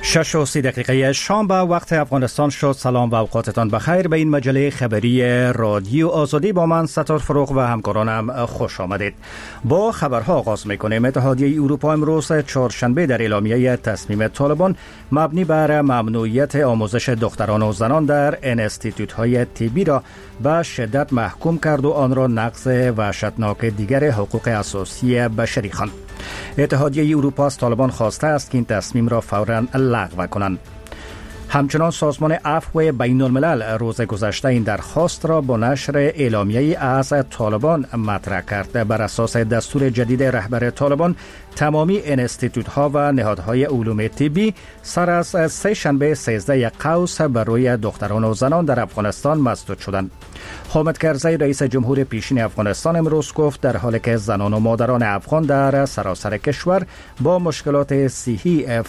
6:30 شام به وقت افغانستان شد. سلام و اوقاتتان بخیر. به این مجله خبری رادیو آزادی با من ستار فروغ و همکارانم خوش آمدید. با خبرها آغاز میکنیم. اتحادیه اروپا امروز چهارشنبه در اعلامیه تصمیم طالبان مبنی بر ممنوعیت آموزش دختران و زنان در انستیتوت‌های طبی را به شدت محکوم کرد و آن را نقض وحشتناک دیگر حقوق اساسی بشری خواند. اتحادیه اروپا از طالبان خواسته است که این تصمیم را فوراً لغو کنند. همچنان سازمان عفو بین الملل روز گذشته این درخواست را با نشر اعلامیه‌ای از طالبان مطرح کرد. بر اساس دستور جدید رهبر طالبان تمامی انستیتوت‌ها و نهادهای علوم طبی سر از سه شنبه 13 قوس بر روی دختران و زنان در افغانستان مسدود شدند. حامد کرزی رئیس جمهور پیشین افغانستان امروز گفت در حالی که زنان و مادران افغان در سراسر کشور با مشکلات صحی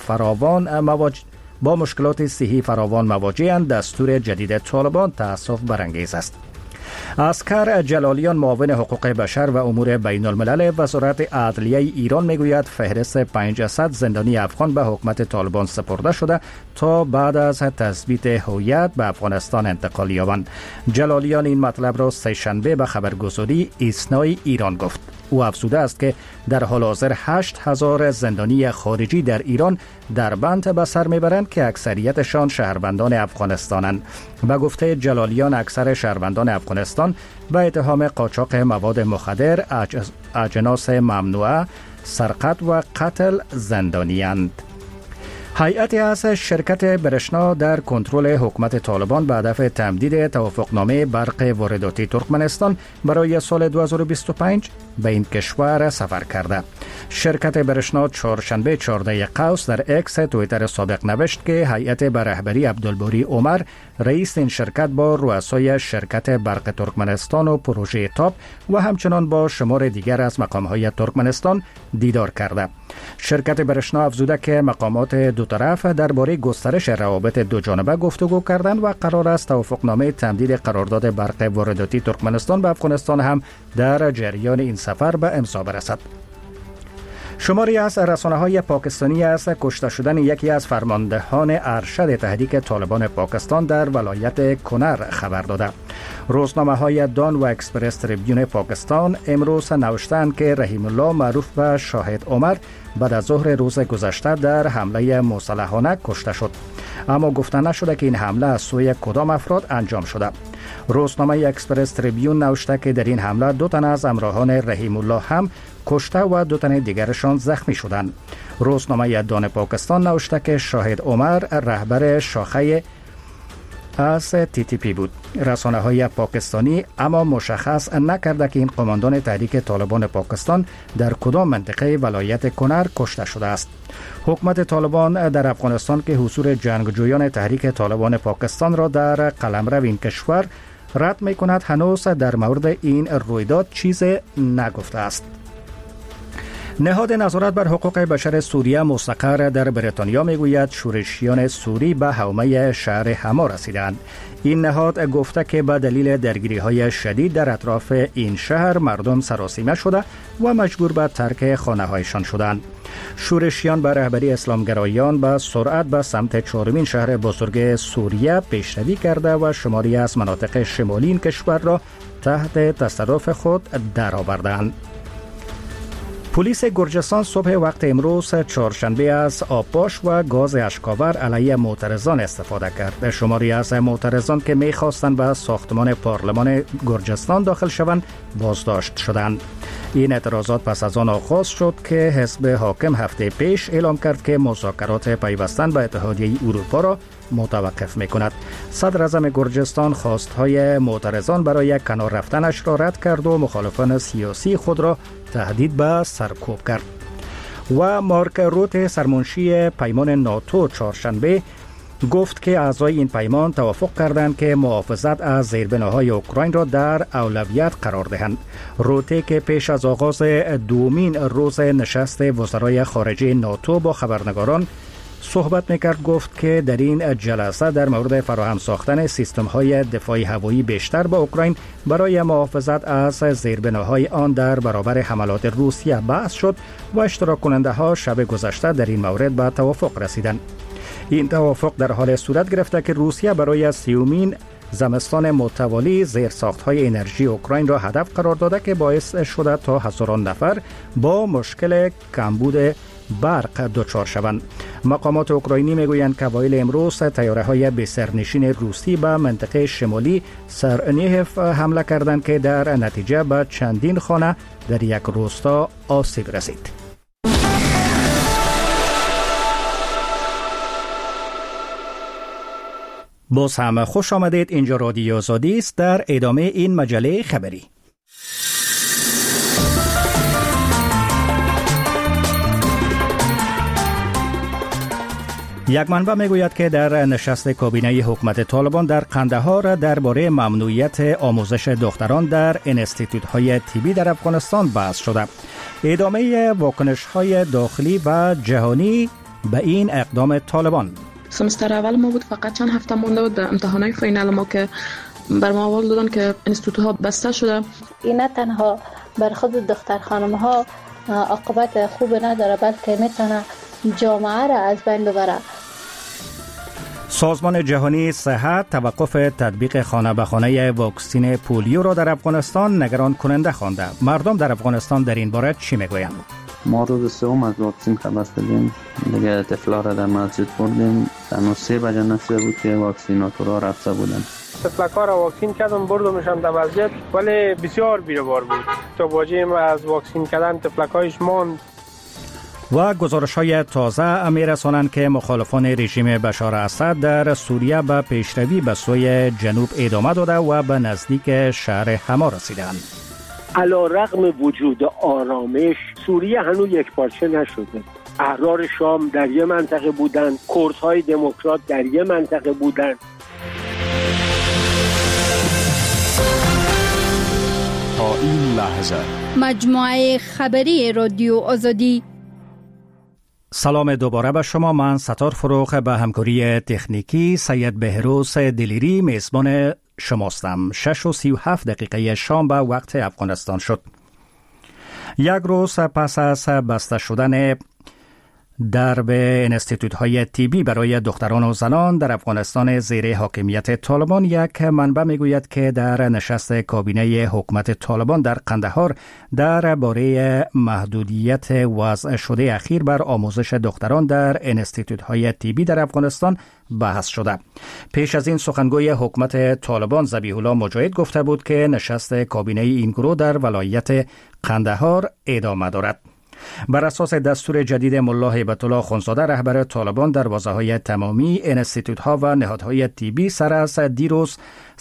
فراوان مواجه‌اند، دستور جدید طالبان تأسف برانگیز است. اسکر جلالیان معاون حقوق بشر و امور بین الملل وزارت عدلیه ایران میگوید فهرست 500 زندانی افغان به حکومت طالبان سپرده شده تا بعد از تثبیت هویت به افغانستان انتقال یابند. جلالیان این مطلب را سه‌شنبه به خبرگزاری ایسنای ایران گفت. او افزوده است که در حال حاضر 8000 زندانی خارجی در ایران در بند به سر میبرند که اکثریتشان شهروندان افغانستانند. به گفته جلالیان اکثر شهروندان افغانستان به اتهام قاچاق مواد مخدر، اجناس ممنوعه، سرقت و قتل زندانی‌اند. هیئتی از شرکت برشنا در کنترل حکومت طالبان به هدف تمدید توافقنامه برق وارداتی ترکمنستان برای سال 2025 به این کشور سفر کرده. شرکت برشنا چهارشنبه 14 قوس در اکس توییتر سابق نوشت که هیئت به رهبری عبدالباری عمر رئیس این شرکت با رؤسای شرکت برق ترکمنستان و پروژه تاپ و همچنان با شمار دیگر از مقام‌های ترکمنستان دیدار کرده. شرکت برشنا افزوده که مقامات دو طرف درباره گسترش روابط دو جانبه گفتگو کردند و قرار است توافقنامه تمدید قرارداد برق وارداتی ترکمنستان به افغانستان هم در جریان این سفر به امضا برسد. شماری از رسانه‌های پاکستانی از کشته شدن یکی از فرماندهان ارشد تحریک طالبان پاکستان در ولایت کنر خبر داده. روزنامه‌های دان و اکسپرس تریبیون پاکستان امروز نوشتند که رحیم الله معروف به شاهد عمر بعد از ظهر روز گذشته در حمله مسلحانه کشته شد، اما گفته نشده که این حمله از سوی کدام افراد انجام شده. روزنامه اکسپرس تریبیون نوشته که در این حمله 2 تن از همراهان رحیم الله هم کشته و 2 تن دیگرشان زخمی شدند. روزنامه دان پاکستان نوشته که شاهد عمر رهبر شاخه از TTP بود. رسانه‌های پاکستانی اما مشخص نکرده که این قماندان تحریک طالبان پاکستان در کدام منطقه ولایت کنر کشته شده است. حکومت طالبان در افغانستان که حضور جنگجویان تحریک طالبان پاکستان را در قلمرو این کشور رد می‌کند، هنوز در مورد این رویداد چیز نگفته است. نهاد نظارت بر حقوق بشر سوریه مستقر در بریتانیا میگوید شورشیان سوری به حومه شهر حما رسیدند. این نهاد گفته که به دلیل درگیری‌های شدید در اطراف این شهر مردم سراسیمه شده و مجبور به ترک خانه‌هایشان شدند. شورشیان به رهبری اسلامگرایان به سرعت به سمت 4مین شهر بزرگ سوریه پیشروی کرده و شماری از مناطق شمالی این کشور را تحت تصرف خود درآوردند. پلیس گرجستان صبح وقت امروز چهارشنبه از آبپاش و گاز اشک‌آور علیه معترضان استفاده کرد. شماری از معترضان که می‌خواستند به ساختمان پارلمان گرجستان داخل شوند بازداشت شدند. این اعتراضات پس از آن آغاز شد که حزب حاکم هفته پیش اعلام کرد که مذاکرات پیوستن به اتحادیه اروپا را متوقف می‌کند. صدر اعظم گرجستان خواست‌های معترضان برای کنار رفتنش را رد کرد و مخالفان سیاسی خود را تهدید به سرکوب کرد. و مارک روت سرمنشی پیمان ناتو چهارشنبه گفت که اعضای این پیمان توافق کردند که محافظت از زیربناهای اوکراین را در اولویت قرار دهند. روته که پیش از آغاز دومین روز نشست وزرای خارجه ناتو با خبرنگاران صحبت میکرد گفت که در این جلسه در مورد فراهم ساختن سیستم‌های دفاعی هوایی بیشتر با اوکراین برای محافظت از زیربناهای آن در برابر حملات روسیه بحث شد و اشتراک کننده ها شب گذشته در این مورد به توافق رسیدند. این توافق در حال صورت گرفته که روسیه برای 30مین زمستان متوالی زیرساخت‌های انرژی اوکراین را هدف قرار داده که باعث شده تا هزاران نفر با مشکل کمبود برق دچار شوند. مقامات اوکراینی میگویند که اوایل امروز طیاره‌های بی‌سرنشین روسی به منطقه شمالی سرنیف حمله کردند که در نتیجه به چندین خانه در یک روستا آسیب رسید. باز هم خوش آمدید. اینجا رادیو آزادی است. در ادامه این مجله خبری یک منبع میگوید که در نشست کابینه حکومت طالبان در قندهار درباره ممنوعیت آموزش دختران در انستیتوت‌های طبی در افغانستان بحث شده. ادامه واکنش‌های داخلی و جهانی به این اقدام طالبان. سمستر اول ما بود، فقط چند هفته مونده بود به امتحانات فاینال ما که بر ما قول دادن که انستیتوت‌ها بسته شده. این نه تنها بر خود دختر خانم‌ها عاقبت خوب نداره، بلکه میتونه جامعه را از بین ببره. سازمان جهانی صحت توقف تطبیق خانه به خانه واکسین پولیو را در افغانستان نگران کننده خوانده. مردم در افغانستان در این باره چی میگویند؟ ما روز سوم از واکسین خبر شدیم، دیگه طفلا را در مسجد بردیم، تنها 3 بجه نصفه بود که واکسیناتورها رفته بودن. طفلکا را واکسین کردم، بردمشان در مسجد، ولی بسیار بیروبار بود. تا واجه از واکسین کردن طفلکایش ماند. و گزارش‌های تازه می‌رسانند که مخالفان رژیم بشار اسد در سوریه به پیشروی به سوی جنوب ادامه داده و به نزدیک شهر حما رسیدند. علی‌رغم وجود آرامش، سوریه هنوز یکپارچه نشده. احرار شام در یک منطقه بودند، کردهای دموکرات در یک منطقه بودند. تا این لحظه مجموعه خبری رادیو آزادی. سلام دوباره به شما. من ستار فروخ به همکاری تکنیکی سید بهروز دلیری میزبان شماستم. 6:37 شام به وقت افغانستان شد. یک روز پس از بسته شدن درب انستیتوت‌های طبی برای دختران و زنان در افغانستان زیر حاکمیت طالبان، یک منبع میگوید که در نشست کابینه حکومت طالبان در قندهار درباره محدودیت وضع شده اخیر بر آموزش دختران در انستیتوت‌های طبی در افغانستان بحث شده. پیش از این سخنگوی حکومت طالبان ذبیح الله مجاهد گفته بود که نشست کابینه این گروه در ولایت قندهار ادامه دارد. بر اساس دستور جدید ملا هیبت الله خونزاده رهبر طالبان، دروازه‌های تمامی انستیتوت‌ها و نهادهای طبی سر از دیروز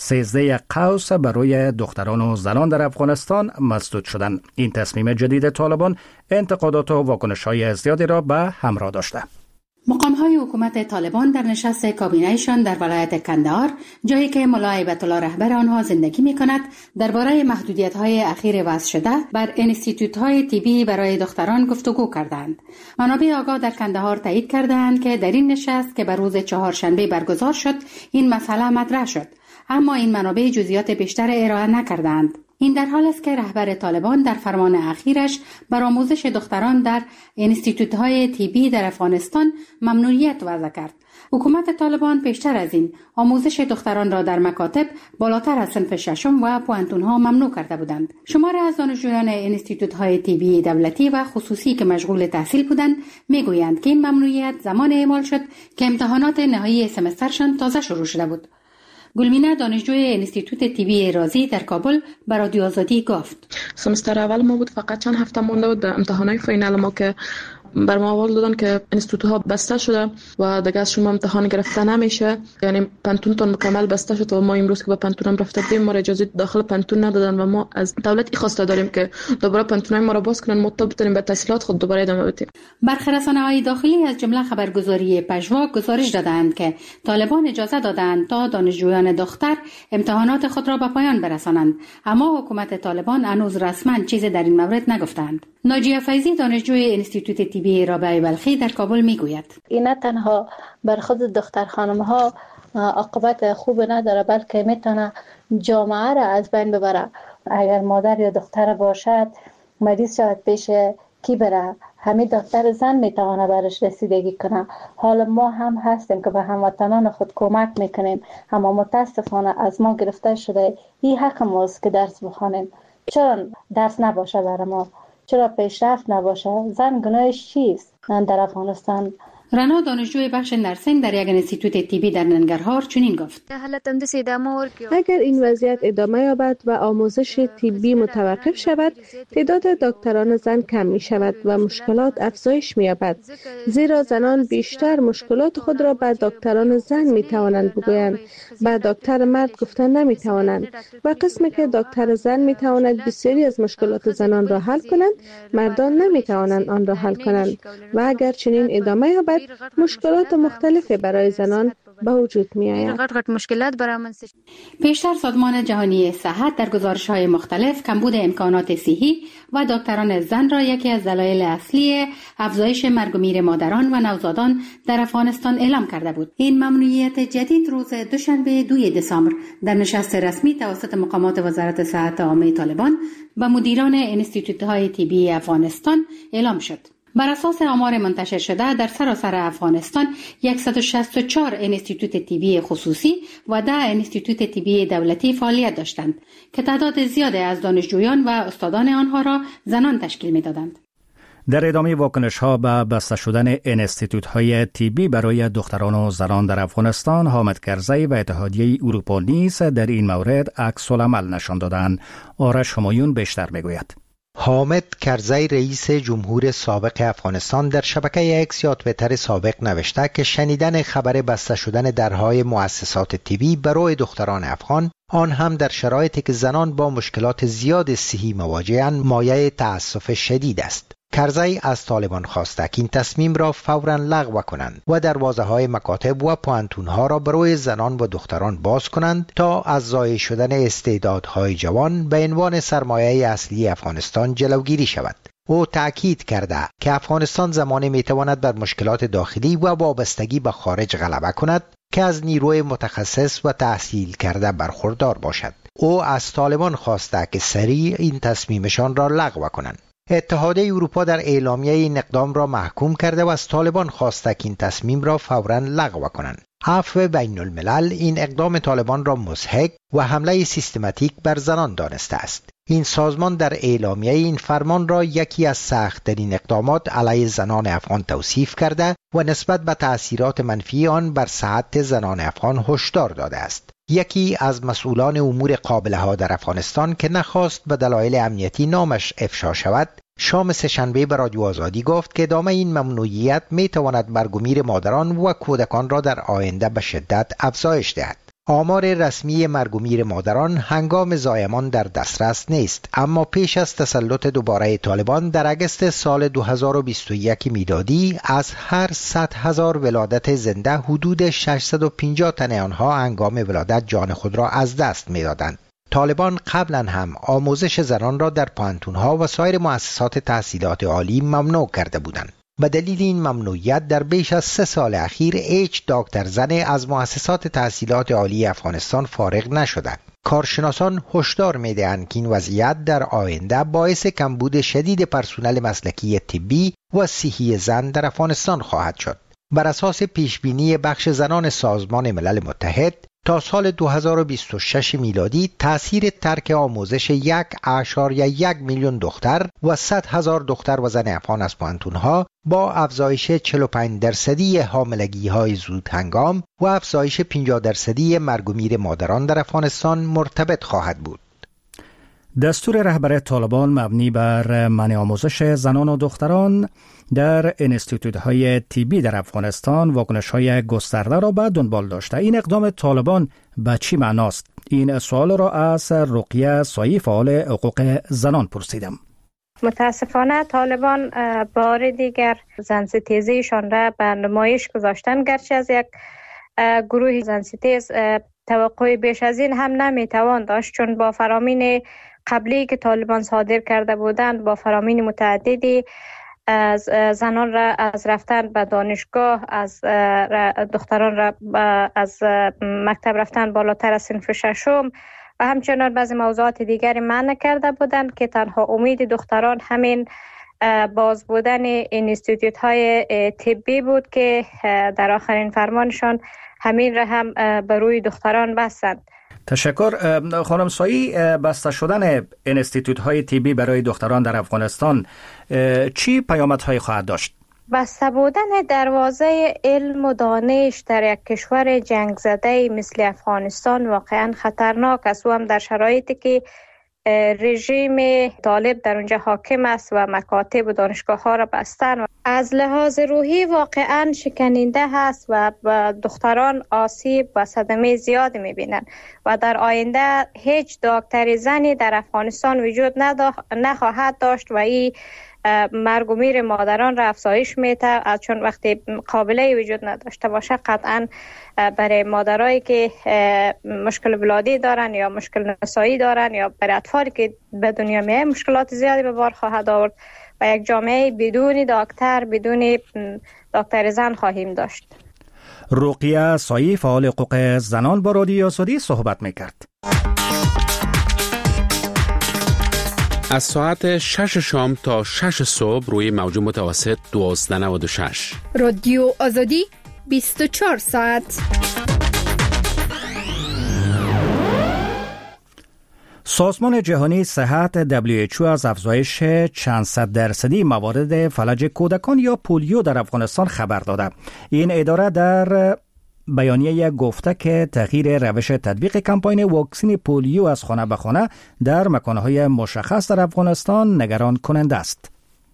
13 قوس برای دختران و زنان در افغانستان مسدود شدند. این تصمیم جدید طالبان انتقادات و واکنش‌های زیادی را به همراه داشته. مقام‌های حکومت طالبان در نشست کابینه‌شان در ولایت قندهار، جایی که ملا هیبت الله رهبر آنها زندگی می‌کند، درباره محدودیت‌های اخیر وضع شده بر انستیتوت‌های طبی برای دختران گفتگو کردند. منابع آگاه در قندهار تایید کردند که در این نشست که بر روز چهارشنبه برگزار شد، این مسئله مطرح شد، اما این منابع جزئیات بیشتر ارائه نکردند. این در حال است که رهبر طالبان در فرمان اخیرش بر آموزش دختران در انستیتوت‌های طبی در افغانستان ممنوعیت وضع کرد. حکومت طالبان پیشتر از این آموزش دختران را در مکاتب بالاتر از صنف ششم و پوانتون‌ها ممنوع کرده بودند. شماری از دانشجویان انستیتوت‌های طبی دولتی و خصوصی که مشغول تحصیل بودند میگویند که این ممنوعیت زمان اعمال شد که امتحانات نهایی سمسترشان تازه شروع شده بود. گلمینه دانشجوی انستیتوت طبی رازی در کابل به رادیو آزادی گفت: سمستر اول ما بود، فقط چند هفته مونده بود به امتحانات فاینال ما که بر ما قول دادن که انستیتوت‌ها بسته شده و دیگه از شما امتحان گرفته نمیشه. یعنی پنتونتون مکمل بسته شد و ما امروز که به پنتونم رفته بودیم ما اجازه داخل پنتون ندادن و ما از دولت خواسته داریم که دوباره پنتونای ما را باز کنن، ما تا بتونیم به تحصیلات خود دوباره ادامه بدیم. برخی رسانه‌های داخلی از جمله خبرگزاری پژوا گزارش دادند که طالبان اجازه دادند تا دانشجویان دختر امتحانات خود را به پایان برسانند، اما حکومت طالبان هنوز رسما چیزی در این مورد نگفتند. ناجیه فیضی دانشجوی انستیتوت طبی رابعه بلخی در کابل میگوید: این نه تنها بر خود دختر خانم‌ها عاقبت خوب نداره، بلکه میتونه جامعه را از بین ببره. اگر مادر یا دختر باشد مریض شود پیش کی بره؟ همین دکتر زن میتونه برش رسیدگی کنه. حالا ما هم هستیم که به هموطنان خود کمک میکنیم، اما متاسفانه از ما گرفته شده این حق ماست که درس بخوانیم. چرا درس نباشه برای ما؟ چرا پیشرفت نباشه؟ زن گناهش چیست در افغانستان؟ رنا دانشجوی بخش نرسینگ در یک انستیتوت طبی در ننگرهار چنین گفت: اگر این وضعیت ادامه یابد و آموزش طبی متوقف شود، تعداد دکتران زن کم می شود و مشکلات افزایش می یابد، زیرا زنان بیشتر مشکلات خود را به دکتران زن می توانند بگویند، به دکتر مرد گفتن نمی توانند و قسمی که دکتر زن می تواند بسیاری از مشکلات زنان را حل کنند، مردان نمی توانند آن را حل کنند و اگر چنین ادامه یابد مشکلات مختلفی برای زنان به وجود می آید. پیشتر سازمان جهانی صحت در گزارش‌های مختلف کمبود امکانات صحی و دکتران زن را یکی از دلایل اصلی افزایش مرگ و میر مادران و نوزادان در افغانستان اعلام کرده بود. این ممنوعیت جدید روز دوشنبه 2 دسامبر در نشست رسمی توسط مقامات وزارت صحت عامه طالبان به مدیران انستیتوت‌های طبی افغانستان اعلام شد. بر اساس آمار منتشر شده در سراسر افغانستان 164 انستیتوت طبی خصوصی و 10 انستیتوت طبی دولتی فعالیت داشتند که تعداد زیادی از دانشجویان و استادان آنها را زنان تشکیل می‌دادند. در ادامه واکنش‌ها به بسته شدن انستیتوت‌های طبی برای دختران و زنان در افغانستان، حامد کرزی و اتحادیه اروپا نیز در این مورد عکس‌العمل نشان دادند. آرش همایون بیشتر می‌گوید. حامد کرزی رئیس جمهور سابق افغانستان در شبکه اکس یا توییتر سابق نوشته که شنیدن خبر بسته شدن درهای مؤسسات طبی برای دختران افغان، آن هم در شرایطی که زنان با مشکلات زیاد صحی مواجه‌اند، مایه تأسف شدید است. کرزی از طالبان خواسته که این تصمیم را فوراً لغو کنند و دروازه‌های مکاتب و پوانتون‌ها را برای زنان و دختران باز کنند تا از ضایع شدن استعدادهای جوان به عنوان سرمایه اصلی افغانستان جلوگیری شود. او تأکید کرده که افغانستان زمانی می‌تواند بر مشکلات داخلی و وابستگی به خارج غلبه کند که از نیروی متخصص و تحصیل کرده برخوردار باشد. او از طالبان خواسته که سریع این تصمیمشان را لغو کنند. اتحادیه اروپا در اعلامیه این اقدام را محکوم کرده و از طالبان خواسته که این تصمیم را فوراً لغو کنند. عفو بین الملل این اقدام طالبان را مضحک و حمله سیستماتیک بر زنان دانسته است. این سازمان در اعلامیه این فرمان را یکی از سخت‌ترین اقدامات علیه زنان افغان توصیف کرده و نسبت به تأثیرات منفی آن بر صحت زنان افغان هشدار داده است. یکی از مسئولان امور قابله‌ها در افغانستان که نخواست به دلایل امنیتی نامش افشا شود، شام سه‌شنبه به رادیو آزادی گفت که ادامه این ممنوعیت می‌تواند مرگ و میر مادران و کودکان را در آینده به شدت افزایش دهد. آمار رسمی مرگ و میر مادران هنگام زایمان در دسترس نیست، اما پیش از تسلط دوباره طالبان در اگست سال 2021 میلادی از هر 100,000 ولادت زنده حدود 650 تن آنها هنگام ولادت جان خود را از دست می‌دادند. طالبان قبلا هم آموزش زنان را در پانتون‌ها و سایر مؤسسات تحصیلات عالی ممنوع کرده بودند. به دلیل این ممنوعیت در بیش از 3 سال اخیر هیچ دکتر زن از مؤسسات تحصیلات عالی افغانستان فارغ نشده. کارشناسان هشدار می‌دهند که این وضعیت در آینده باعث کمبود شدید پرسنل مسلکی طبی و صحی زن در افغانستان خواهد شد. بر اساس پیشبینی بخش زنان سازمان ملل متحد، تا سال 2026 میلادی تأثیر ترک آموزش 1.1 میلیون دختر و 100,000 دختر و زن افغان از پوانتون‌ها با افزایش 45% حاملگی‌های زود هنگام و افزایش 50% مرگ و میر مادران در افغانستان مرتبط خواهد بود. دستور رهبر طالبان مبنی بر منع آموزش زنان و دختران در انستیتوت‌های طبی در افغانستان واکنش‌های گسترده را به دنبال داشته. این اقدام طالبان به چی معناست؟ این سوال را از رقیه سایی فعال حقوق زنان پرسیدم. متاسفانه طالبان بار دیگر زنستیزیشان را به نمایش گذاشتن، گرچه از یک گروه زنستیز توقع بیش از این هم نمیتوان داشت، چون با فرامین قبلی که طالبان صادر کرده بودند، با فرامین متعددی از زنان را از رفتن به دانشگاه، از دختران را از مکتب رفتن بالاتر از صنف ششم و همچنان بعضی موضوعات دیگری منع کرده بودند که تنها امید دختران همین باز بودن اینستیتوت های طبی بود که در آخرین فرمانشان همین را هم بر روی دختران بستند. تشکر. خانم سایی، بسته شدن انستیتوت های طبی برای دختران در افغانستان چی پیامدهای خواهد داشت؟ بسته بودن دروازه علم و دانش در یک کشور جنگ زده مثل افغانستان واقعا خطرناک است و هم در شرایطی که رژیم طالب در اونجا حاکم است و مکاتب و دانشگاه ها را بستن. از لحاظ روحی واقعا شکننده هست و دختران آسیب و صدمه زیادی میبینن و در آینده هیچ دکتر زنی در افغانستان وجود نخواهد داشت و این مرگ و میر مادران را افزایش میده، چون وقتی قابله وجود نداشته باشه قطعا برای مادرایی که مشکل ولادی دارن یا مشکل نسایی دارن یا برای اطفالی که به دنیا میاد مشکلات زیادی به بار خواهد آورد و یک جامعه بدون دکتر زن خواهیم داشت. رقیه سایی، فعال حقوق زنان، با رادیو آزادی صحبت میکرد. از ساعت 6 شام تا 6 صبح روی موج متوسط 1296. رادیو آزادی 24 ساعت. سازمان جهانی صحت WHO از افزایش چند صد درصدی موارد فلج کودکان یا پولیو در افغانستان خبر داده. این اداره در بیانیه گفته که تغییر روش تطبیق کمپاین واکسن پولیو از خانه به خانه در مکانهای مشخص در افغانستان نگران کننده است.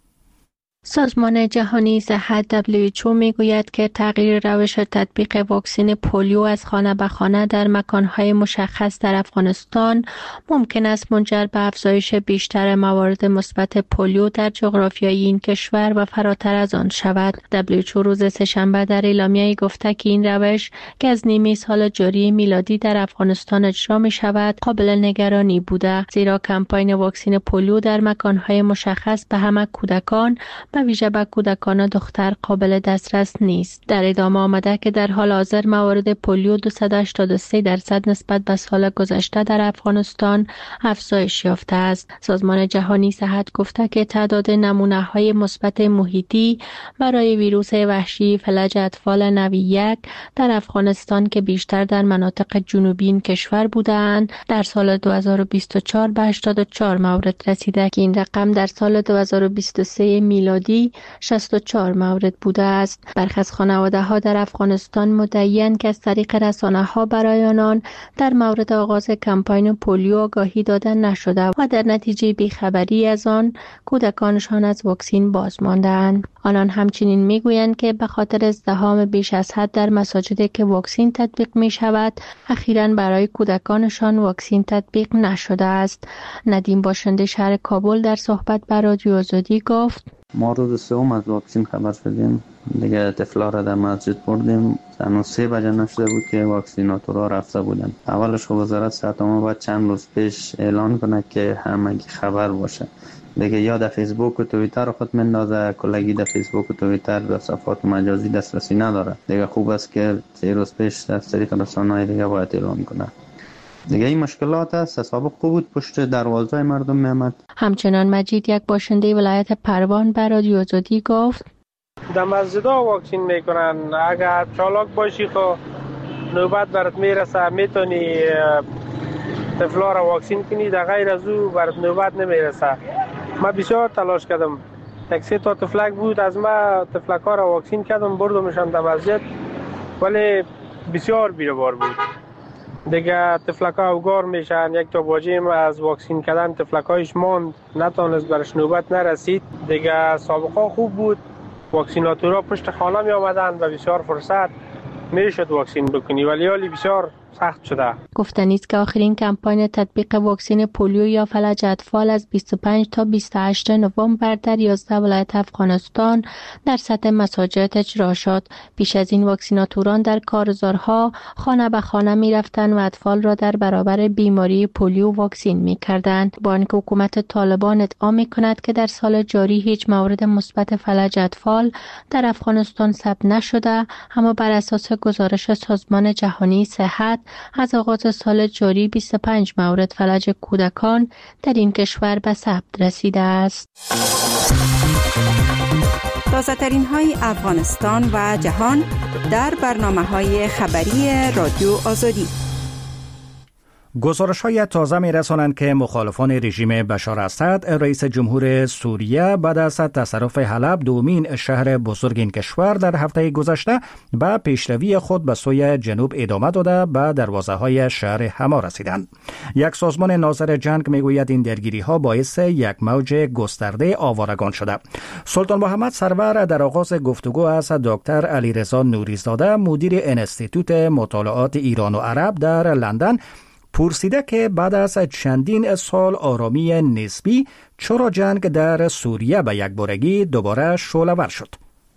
سازمان جهانی صحت WHO میگوید که تغییر روش تطبیق واکسن پولیو از خانه به خانه در مکانهای مشخص در افغانستان ممکن است منجر به افزایش بیشتر موارد مثبت پولیو در جغرافیای این کشور و فراتر از آن شود. WHO روز سه‌شنبه در اعلامیه‌ای گفته که این روش که از نیمه سال جاری میلادی در افغانستان اجرا می شود قابل نگرانی بوده، زیرا کمپاین واکسن پولیو در مکانهای مشخص به همه کودکان به ویژه به کودکان دختر قابل دسترس نیست. در ادامه آمده که در حال حاضر موارد پولیو 283% نسبت به سال گذشته در افغانستان افزایش یافته است. سازمان جهانی صحت گفته که تعداد نمونه‌های مثبت محیطی برای ویروس وحشی فلج اطفال نوع 1 در افغانستان که بیشتر در مناطق جنوبی این کشور بودند در سال 2024 به 84 مورد رسیده که این رقم در سال 2023 میلادی 64 مورد بوده است. برخی از خانواده‌ها در افغانستان مدعی‌اند که از طریق رسانه‌ها برای آنان در مورد آغاز کمپاین پولیو آگاهی داده نشده و در نتیجه بیخبری از آن کودکانشان از واکسن باز مانده‌اند. آنان همچنین میگویند که به خاطر ازدحام بیش از حد در مساجدی که واکسن تطبیق می شود اخیراً برای کودکانشان واکسن تطبیق نشده است. ندیم باشنده شهر کابل در صحبت با رادیو آزادی گفت: ما روز سوم از واکسن خبر شدیم، دیگه طفلا را در مسجد بردیم، هنوز 3 بجه نشده بود که واکسیناتورها رفته بودن. اولش وزارت صحت ما باید چند روز پیش اعلان کنه که همگی خبر باشه. دیگه یا در فیسبوک و توییتر خود مندازه، کلگی در فیسبوک و توییتر به صفحات مجازی دسترسی نداره. دیگه خوب است که 3 روز پیش از طریق رسانه‌های دیگه باید اعلان کنه. دیگه این مشکلات است. سابق خوب بود پشت دروازه مردم میامد. همچنان مجید، یک باشنده ولایت پروان، به رادیو آزادی گفت: در مسجدها واکسن میکنن، اگر چالاک باشی خو نوبت برات میرسه میتونی طفلا را واکسن کنی، در غیر از او برات نوبت نمیرسه. من بسیار تلاش کردم، 1-3 تا طفلک بود، از ما طفلک ها را واکسن کردم بردمشان در مسجد، ولی بسیار بیروبار بود. دیگه طفلک ها اوگار میشن. یک تا باجیم از واکسن کردن طفلک هایش ماند، نتونست برش نوبت نرسید. دیگه سابقا خوب بود، واکسیناتورها پشت خانه می آمدن و بسیار فرصت میشد واکسن بکنی، ولی حالی بسیار سخت شده. گفتنی است که آخرین کمپاین تطبیق واکسن پولیو یا فلج اطفال از 25 تا 28 نوامبر در 11 ولایت افغانستان در سطح مساجد اجرا شد. پیش از این واکسیناتوران در کارزارها خانه به خانه می رفتند و اطفال را در برابر بیماری پولیو واکسن می کردند. با اینکه حکومت طالبان ادعا می کند که در سال جاری هیچ مورد مثبت فلج اطفال در افغانستان ثبت نشده، اما بر اساس گزارش سازمان جهانی صحت از آغاز سال جاری 25 مورد فلج کودکان در این کشور به ثبت رسیده است. تازه ترین های افغانستان و جهان در برنامه‌های خبری رادیو آزادی. گزارش‌های تازه می‌رسانند که مخالفان رژیم بشار اسد رئیس جمهور سوریه بعد از تصرف حلب دومین شهر بزرگ این کشور در هفته گذشته به پیشروی خود به سوی جنوب ادامه داده به دروازه‌های شهر حما رسیدند. یک سازمان ناظر جنگ میگوید این درگیری‌ها باعث یک موج گسترده آوارگان شده. سلطان محمد سرور در آغاز گفتگو از دکتر علیرضا نوریزاده مدیر انستیتوت مطالعات ایران و عرب در لندن پرسیده که بعد از چندین سال آرامی نسبی چرا جنگ در سوریه به یک بارگی دوباره شعله‌ور شد.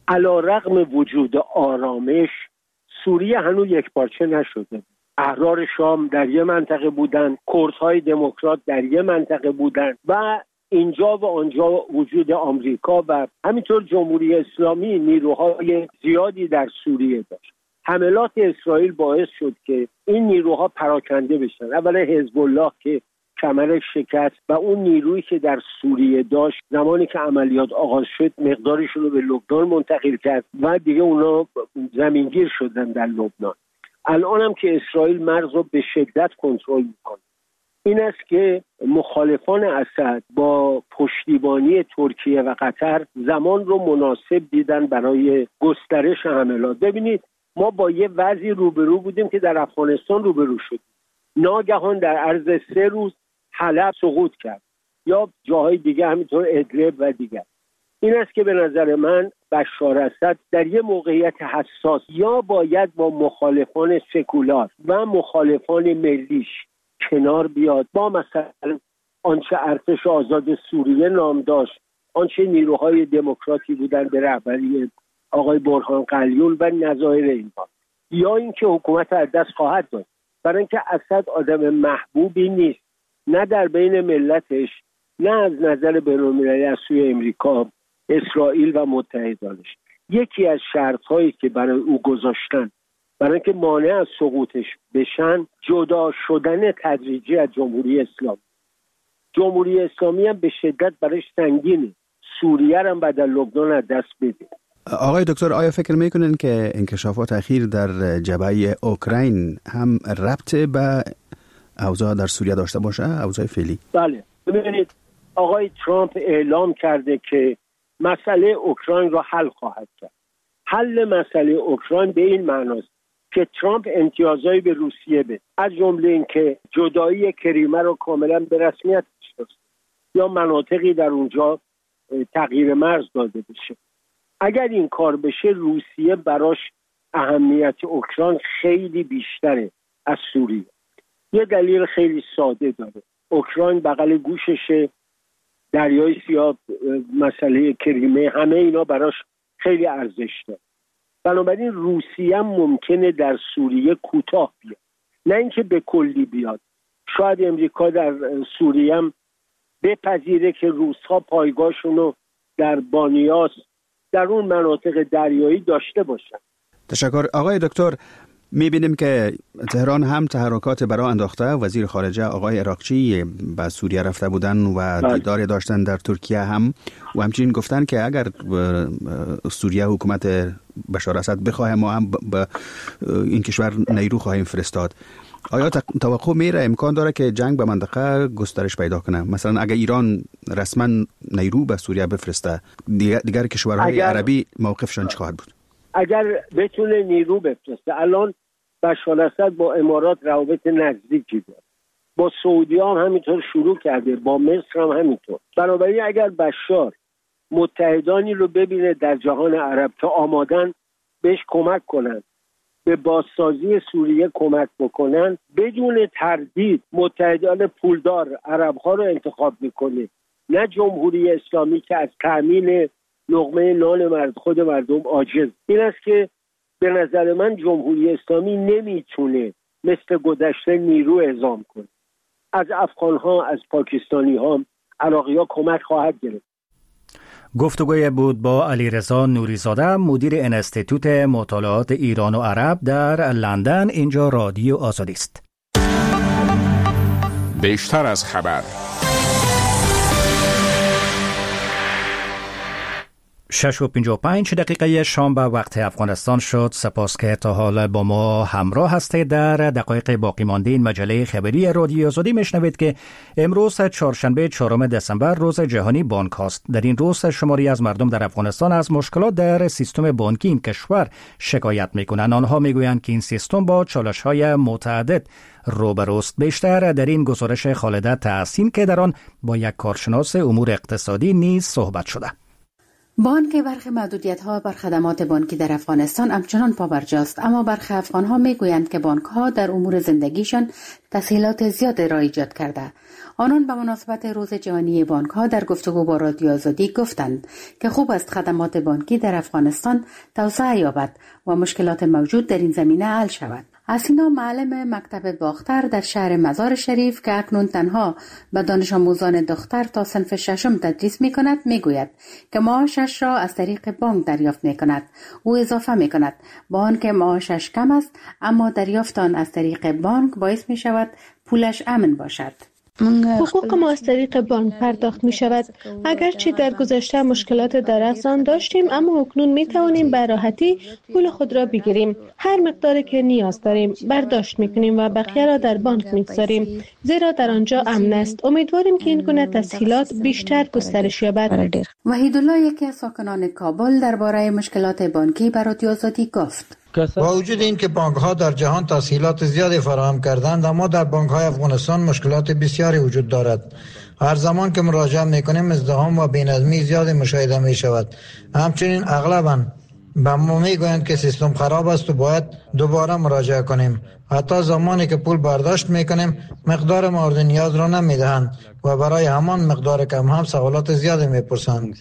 علی‌رغم وجود آرامش سوریه هنوز یک پارچه نشده. احرار شام در یک منطقه بودند، کردهای دموکرات در یک منطقه بودند و اینجا و آنجا وجود آمریکا و همینطور جمهوری اسلامی نیروهای زیادی در سوریه داشت. حملات اسرائیل باعث شد که این نیروها پراکنده بشن. اولا حزب الله که کمرش شکست و اون نیرویی که در سوریه داشت زمانی که عملیات آغاز شد مقدارشون رو به لبنان منتقل کرد و دیگه اونا زمینگیر شدن در لبنان. الان هم که اسرائیل مرز رو به شدت کنترل میکنه. این است که مخالفان اسد با پشتیبانی ترکیه و قطر زمان رو مناسب دیدن برای گسترش حملات. ببینید ما با یه وضعی روبرو بودیم که در افغانستان روبرو شدیم. ناگهان در عرض 3 روز حلب سقوط کرد یا جاهای دیگه همینطور ادلب و دیگر. این است که به نظر من بشار اسد در یه موقعیت حساس یا باید با مخالفان سکولار و مخالفان ملیش کنار بیاد، با مثلا آنچه ارتش آزاد سوریه نام داشت، آنچه نیروهای دموکراتی بودن به رهبری آقای برهان قلیون و نظایر اینها، یا اینکه حکومت از دست خواهد داد. برای اینکه اسد آدم محبوبی نیست، نه در بین ملتش، نه از نظر بین‌المللی از سوی امریکا، اسرائیل و متحدانش. یکی از شرط‌هایی که برای او گذاشتن برای اینکه مانع از سقوطش بشن جدا شدن تدریجی از جمهوری اسلامی. جمهوری اسلامی هم به شدت برایش سنگینه، سوریه هم بعد از لبنان از دست بده. آقای دکتر آیا فکر میکنن که انکشافات اخیر در جبهه اوکراین هم ربط به اوضاع در سوریه داشته باشه، اوضاع فعلی؟ بله، ببینید آقای ترامپ اعلام کرده که مسئله اوکراین را حل خواهد کرد. حل مسئله اوکراین به این معناست که ترامپ امتیازایی به روسیه بده، از جمله اینکه جدایی کریمه رو کاملا به رسمیت بشناسه یا مناطقی در اونجا تغییر مرز داده بشه. اگر این کار بشه روسیه براش اهمیت اوکراین خیلی بیشتره از سوریه. یه دلیل خیلی ساده داره، اوکراین بغل گوششه، دریای سیاه، مسئله کریمه، همه اینا براش خیلی ارزش داره. بنابراین روسیه هم ممکنه در سوریه کوتاه بیاد، نه اینکه به کلی بیاد. شاید امریکا در سوریه هم بپذیره که روس‌ها پایگاهشونو در بانیاس در اون مناطق دریایی داشته باشن. تشکر. آقای دکتر، میبینیم که تهران هم تحرکات برای انداخته. وزیر خارجه آقای عراقچی به سوریه رفته بودن و دیدار داشتن در ترکیه هم و همچنین گفتن که اگر سوریه حکومت بشار اسد بخواه ما هم به این کشور نیرو خواهیم فرستاد. آیا توقع میره امکان داره که جنگ به منطقه گسترش پیدا کنه؟ مثلا اگر ایران رسما نیرو به سوریه بفرسته، دیگر کشورهای عربی موقفشون چه خواهد بود؟ اگر بتونه نیرو بفرسته، الان بشار اسد با امارات روابط نزدیکی داره، با سعودی هم همینطور شروع کرده، با مصر هم همینطور. بنابراین اگر بشار متحدانی رو ببینه در جهان عرب که آمادن بهش کمک کنن، به بازسازی سوریه کمک بکنن، بدون تردید متحدان پولدار عرب‌ها رو انتخاب میکنه، نه جمهوری اسلامی که از تأمین لقمه نان خود مردم عاجز. این است که به نظر من جمهوری اسلامی نمیتونه مثل گذشته نیرو اعزام کنه. از افغان‌ها، از پاکستانی‌ها، عراقی‌ها کمک خواهد گرفت. گفتگوی بود با علیرضا نوریزاده، مدیر انستیتوت مطالعات ایران و عرب در لندن. اینجا رادیو آزادی است. بیشتر از خبر. 6:55 دقیقه شام به وقت افغانستان شد. سپاس که تا حال با ما همراه هستید. در دقایق باقی مانده این مجله خبری رادیو آزادی میشنوید که امروز چهارشنبه 4 دسامبر روز جهانی بانک است. در این روز شماری از مردم در افغانستان از مشکلات در سیستم بانکی این کشور شکایت میکنند. آنها میگویند که این سیستم با چالش‌های متعدد روبروست. بیشتر در این گزارش خالده تحسین که در آن با یک کارشناس امور اقتصادی نیز صحبت شده. بانک برخی محدودیت‌ها بر خدمات بانکی در افغانستان همچنان پابرجاست، اما برخی افغان‌ها می‌گویند که بانک‌ها در امور زندگیشان تسهیلات زیاد را ایجاد کرده. آنان به مناسبت روز جهانی بانک‌ها در گفتگو با رادیو آزادی گفتند که خوب است خدمات بانکی در افغانستان توسعه یابد و مشکلات موجود در این زمینه حل شود. حسینا معلم مکتب باختر در شهر مزار شریف که اکنون تنها به دانش آموزان دختر تا صنف ششم تدریس می کند می گوید که معاشش را از طریق بانک دریافت می کند. او اضافه می کند با آنکه معاشش کم است اما دریافت آن از طریق بانک باعث می شود پولش امن باشد. حقوق ما از طریق بانک پرداخت می شود. اگرچه در گذشته مشکلات در اخذ آن داشتیم اما اکنون می توانیم به راحتی پول خود را بگیریم. هر مقداری که نیاز داریم برداشت می کنیم و بقیه را در بانک می گذاریم، زیرا در آنجا امن است. امیدواریم که این گونه تسهیلات بیشتر گسترش یابد. وحیدالله یکی از ساکنان کابل درباره مشکلات بانکی به رادیو آزادی گفت: با وجود این که بانک‌ها در جهان تسهیلات زیادی فراهم کردند، اما در بانک‌های افغانستان مشکلات بسیاری وجود دارد. هر زمان که مراجعه می‌کنیم ازدحام و بی‌نظمی زیادی مشاهده می‌شود. همچنین اغلباً به ما می‌گویند که سیستم خراب است و باید دوباره مراجعه کنیم. حتی زمانی که پول برداشت می‌کنیم مقدار مورد نیاز را نمی‌دهند و برای همان مقدار کم هم سوالات زیادی می‌پرسند.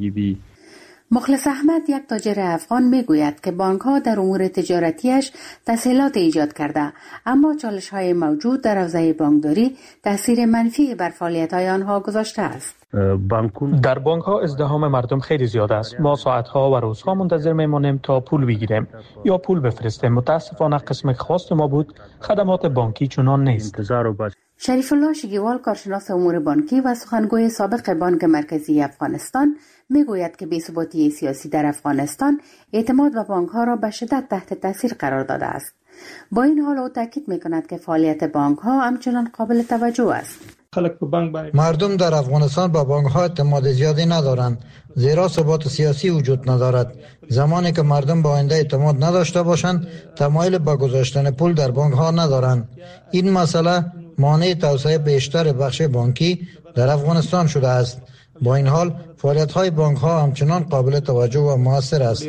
مخلص احمد یک تاجر افغان میگوید که بانک‌ها در امور تجارتیش تسهیلات ایجاد کرده، اما چالش‌های موجود در حوزه بانکداری تاثیر منفی بر فعالیت‌های آنها گذاشته است. در بانک‌ها ازدحام مردم خیلی زیاد است. ما ساعت‌ها و روزها منتظر میمانیم تا پول بگیریم یا پول بفرستیم. متاسفانه قسم خواست ما بود خدمات بانکی چنان نیست. شریف الله شگیوال کارشناس امور بانکی و سخنگوی سابق بانک مرکزی افغانستان میگوید که بی‌ثباتی سیاسی در افغانستان اعتماد به بانک‌ها را به شدت تحت تاثیر قرار داده است. با این حال او تاکید می‌کند که فعالیت بانک‌ها همچنان قابل توجه است. مردم در افغانستان با بانک‌ها اعتماد زیادی ندارند، زیرا ثبات سیاسی وجود ندارد. زمانی که مردم با آینده اعتماد نداشته باشند، تمایل به گذاشتن پول در بانک‌ها ندارند. این مسئله مانع توسعه بیشتر بخش بانکی در افغانستان شده است. با این حال فعالیت‌های بانک‌ها همچنان قابل توجه و مؤثر است.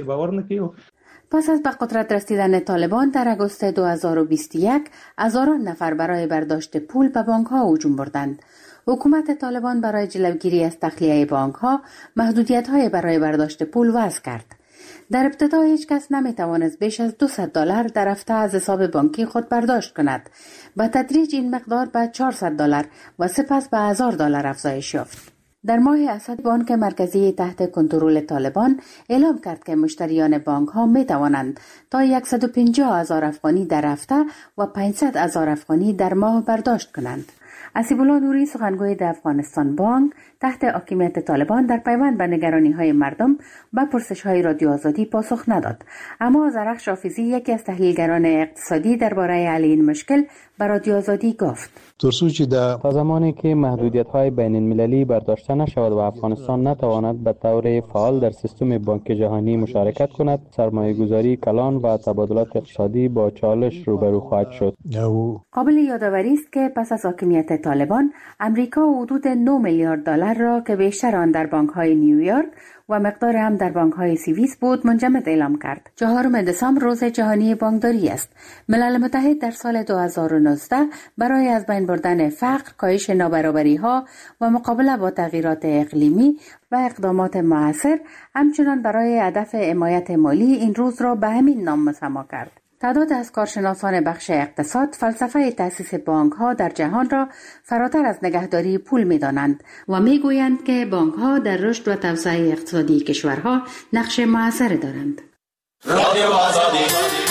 پس از به قدرت رسیدن طالبان در اگوست 2021 هزاران نفر برای برداشت پول به بانک‌ها هجوم بردند. حکومت طالبان برای جلوگیری از تخلیه بانک‌ها محدودیت‌های برای برداشت پول وضع کرد. در ابتدا هیچ کس نمی‌توانست بیش از $200 در هفته از حساب بانکی خود برداشت کند. به تدریج این مقدار به $400 و سپس به $1000 افزایش یافت. در ماه اسد بانک مرکزی تحت کنترل طالبان اعلام کرد که مشتریان بانک ها می توانند تا 150,000 افغانی در هفته و 500,000 افغانی در ماه برداشت کنند. اسیب‌الله نوری سخنگوی افغانستان بانک تحت حاکمیت طالبان در پیوند به نگرانی‌های مردم به پرسش‌های رادیو آزادی پاسخ نداد، اما زرخش حافظی یکی از تحلیلگران اقتصادی درباره حل این مشکل به رادیو آزادی گفت: تا زمانی که محدودیت‌های بین‌المللی برداشته نشود و افغانستان نتواند به طور فعال در سیستم بانک جهانی مشارکت کند، سرمایه‌گذاری کلان و تبادلات اقتصادی با چالش روبرو خواهد شد. قابل یادآوری است که پس از حاکمیت طالبان، امریکا حدود $9 میلیارد را که بیشتر آن در بانک‌های نیویورک و مقدار هم در بانک‌های سوئیس بود منجمد اعلام کرد. 4 دسامبر روز جهانی بانکداری است. ملل متحد در سال 2019 برای از بین بردن فقر، کاهش نابرابری‌ها و مقابله با تغییرات اقلیمی و اقدامات مؤثر، همچنان برای هدف حمایت مالی این روز را به همین نام مسما کرد. تعداد از کارشناسان بخش اقتصاد فلسفه تأسیس بانک‌ها در جهان را فراتر از نگهداری پول می‌دانند و می‌گویند که بانک‌ها در رشد و توسعه اقتصادی کشورها نقش مؤثری دارند. رادیو آزادی